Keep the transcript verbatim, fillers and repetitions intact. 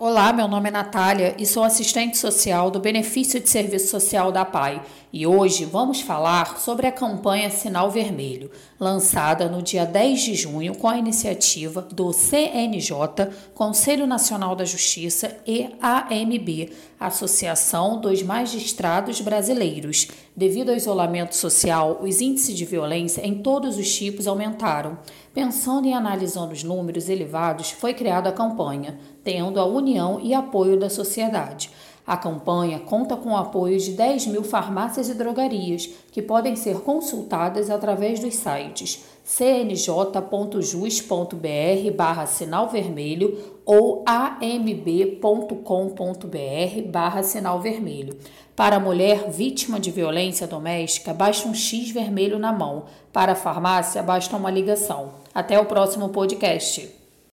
Olá, meu nome é Natália e sou assistente social do Benefício de Serviço Social da P A I. E hoje vamos falar sobre a campanha Sinal Vermelho, lançada no dia dez de junho com a iniciativa do C N J, Conselho Nacional da Justiça, e A M B, Associação dos Magistrados Brasileiros. Devido ao isolamento social, os índices de violência em todos os tipos aumentaram. Pensando e analisando os números elevados, foi criada a campanha, tendo a união e apoio da sociedade. A campanha conta com o apoio de dez mil farmácias e drogarias, que podem ser consultadas através dos sites c n j ponto jus ponto b r barra sinal vermelho ou a m b ponto com ponto b r barra sinal vermelho. Para a mulher vítima de violência doméstica, basta um X vermelho na mão. Para a farmácia, basta uma ligação. Até o próximo podcast.